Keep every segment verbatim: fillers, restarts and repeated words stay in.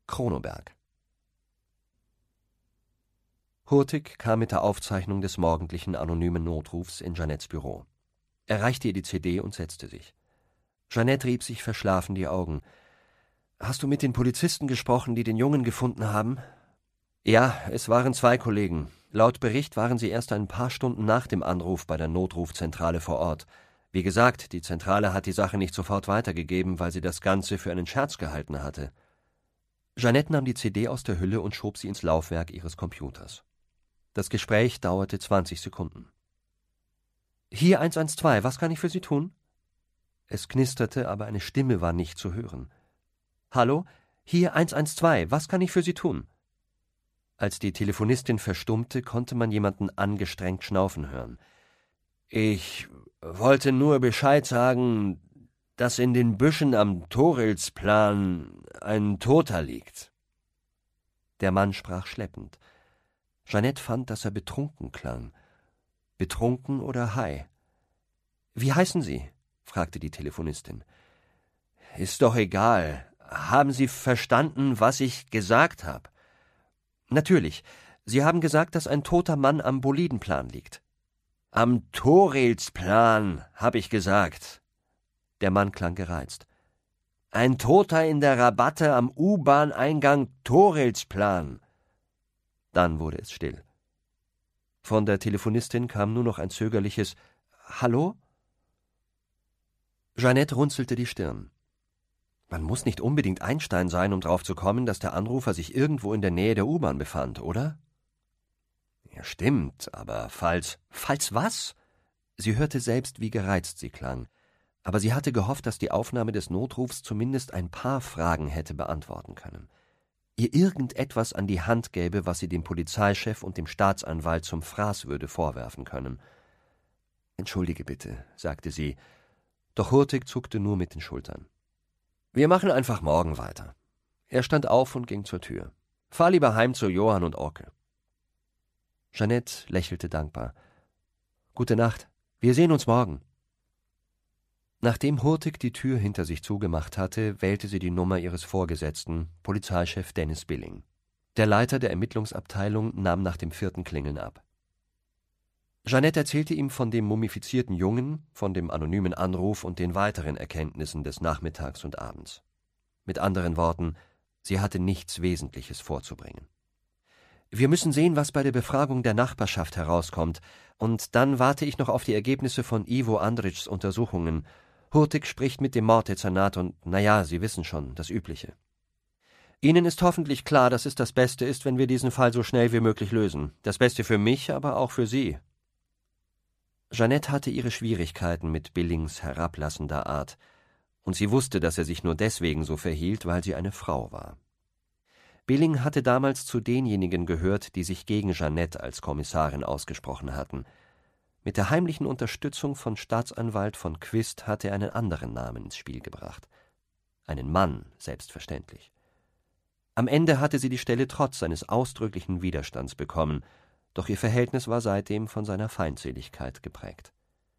Kronoberg. Hurtig kam mit der Aufzeichnung des morgendlichen anonymen Notrufs in Jeanettes Büro. Er reichte ihr die C D und setzte sich. Jeanette rieb sich verschlafen die Augen. »Hast du mit den Polizisten gesprochen, die den Jungen gefunden haben?« »Ja, es waren zwei Kollegen. Laut Bericht waren sie erst ein paar Stunden nach dem Anruf bei der Notrufzentrale vor Ort. Wie gesagt, die Zentrale hat die Sache nicht sofort weitergegeben, weil sie das Ganze für einen Scherz gehalten hatte.« Jeanette nahm die C D aus der Hülle und schob sie ins Laufwerk ihres Computers. Das Gespräch dauerte zwanzig Sekunden. »Hier eins eins zwei, was kann ich für Sie tun?« Es knisterte, aber eine Stimme war nicht zu hören. »Hallo, hier eins eins zwei, was kann ich für Sie tun?« Als die Telefonistin verstummte, konnte man jemanden angestrengt schnaufen hören. »Ich wollte nur Bescheid sagen, dass in den Büschen am Thorilsplan ein Toter liegt.« Der Mann sprach schleppend. Jeanette fand, dass er betrunken klang. Betrunken oder high? »Wie heißen Sie?« fragte die Telefonistin. »Ist doch egal. Haben Sie verstanden, was ich gesagt habe?« »Natürlich. Sie haben gesagt, dass ein toter Mann am Bolidenplan liegt.« »Am Thorilsplan, habe ich gesagt.« Der Mann klang gereizt. »Ein Toter in der Rabatte am U-Bahn-Eingang Thorilsplan.« Dann wurde es still. Von der Telefonistin kam nur noch ein zögerliches »Hallo?« Jeanette runzelte die Stirn. Man muss nicht unbedingt Einstein sein, um drauf zu kommen, dass der Anrufer sich irgendwo in der Nähe der U-Bahn befand, oder? Ja, stimmt, aber falls... Falls was? Sie hörte selbst, wie gereizt sie klang. Aber sie hatte gehofft, dass die Aufnahme des Notrufs zumindest ein paar Fragen hätte beantworten können. Ihr irgendetwas an die Hand gäbe, was sie dem Polizeichef und dem Staatsanwalt zum Fraß würde vorwerfen können. »Entschuldige bitte«, sagte sie, doch Hurtig zuckte nur mit den Schultern. »Wir machen einfach morgen weiter.« Er stand auf und ging zur Tür. »Fahr lieber heim zu Johann und Orke.« Jeanette lächelte dankbar. »Gute Nacht. Wir sehen uns morgen.« Nachdem Hurtig die Tür hinter sich zugemacht hatte, wählte sie die Nummer ihres Vorgesetzten, Polizeichef Dennis Billing. Der Leiter der Ermittlungsabteilung nahm nach dem vierten Klingeln ab. Jeanette erzählte ihm von dem mumifizierten Jungen, von dem anonymen Anruf und den weiteren Erkenntnissen des Nachmittags und Abends. Mit anderen Worten, sie hatte nichts Wesentliches vorzubringen. »Wir müssen sehen, was bei der Befragung der Nachbarschaft herauskommt, und dann warte ich noch auf die Ergebnisse von Ivo Andrićs Untersuchungen. Hurtig spricht mit dem Morddezernat und, naja, Sie wissen schon, das Übliche. Ihnen ist hoffentlich klar, dass es das Beste ist, wenn wir diesen Fall so schnell wie möglich lösen. Das Beste für mich, aber auch für Sie.« Jeanette hatte ihre Schwierigkeiten mit Billings herablassender Art, und sie wusste, dass er sich nur deswegen so verhielt, weil sie eine Frau war. Billing hatte damals zu denjenigen gehört, die sich gegen Jeanette als Kommissarin ausgesprochen hatten. Mit der heimlichen Unterstützung von Staatsanwalt von Quist hatte er einen anderen Namen ins Spiel gebracht. Einen Mann, selbstverständlich. Am Ende hatte sie die Stelle trotz seines ausdrücklichen Widerstands bekommen, doch ihr Verhältnis war seitdem von seiner Feindseligkeit geprägt.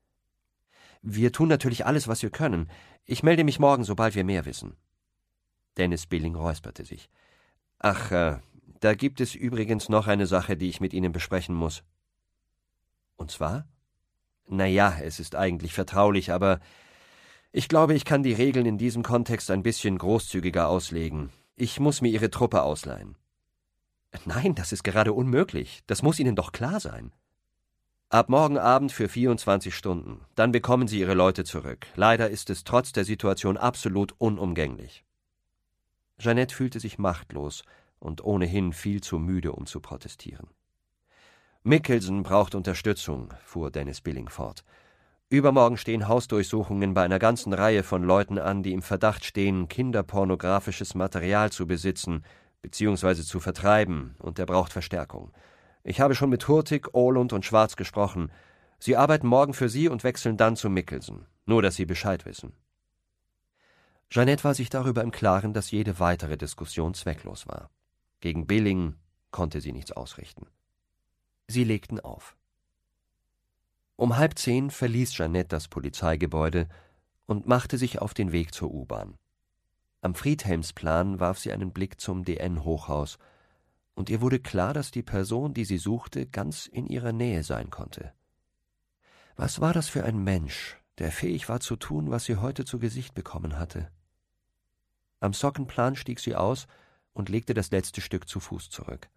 »Wir tun natürlich alles, was wir können. Ich melde mich morgen, sobald wir mehr wissen.« Dennis Billing räusperte sich. »Ach, äh, da gibt es übrigens noch eine Sache, die ich mit Ihnen besprechen muss.« »Und zwar?« »Na ja, es ist eigentlich vertraulich, aber ich glaube, ich kann die Regeln in diesem Kontext ein bisschen großzügiger auslegen. Ich muss mir Ihre Truppe ausleihen.« »Nein, das ist gerade unmöglich. Das muss Ihnen doch klar sein.« »Ab morgen Abend für vierundzwanzig Stunden. Dann bekommen Sie Ihre Leute zurück. Leider ist es trotz der Situation absolut unumgänglich.« Jeanette fühlte sich machtlos und ohnehin viel zu müde, um zu protestieren. »Mickelson braucht Unterstützung«, fuhr Dennis Billing fort. »Übermorgen stehen Hausdurchsuchungen bei einer ganzen Reihe von Leuten an, die im Verdacht stehen, kinderpornografisches Material zu besitzen bzw. zu vertreiben, und er braucht Verstärkung. Ich habe schon mit Hurtig, Ohlund und Schwarz gesprochen. Sie arbeiten morgen für Sie und wechseln dann zu Mickelson. Nur, dass Sie Bescheid wissen.« Jeanette war sich darüber im Klaren, dass jede weitere Diskussion zwecklos war. Gegen Billing konnte sie nichts ausrichten. Sie legten auf. Um halb zehn verließ Jeanette das Polizeigebäude und machte sich auf den Weg zur U-Bahn. Am Friedhelmsplan warf sie einen Blick zum D N-Hochhaus, und ihr wurde klar, dass die Person, die sie suchte, ganz in ihrer Nähe sein konnte. Was war das für ein Mensch, der fähig war zu tun, was sie heute zu Gesicht bekommen hatte? Am Sockenplan stieg sie aus und legte das letzte Stück zu Fuß zurück.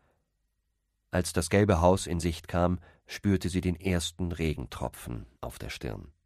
Als das gelbe Haus in Sicht kam, spürte sie den ersten Regentropfen auf der Stirn.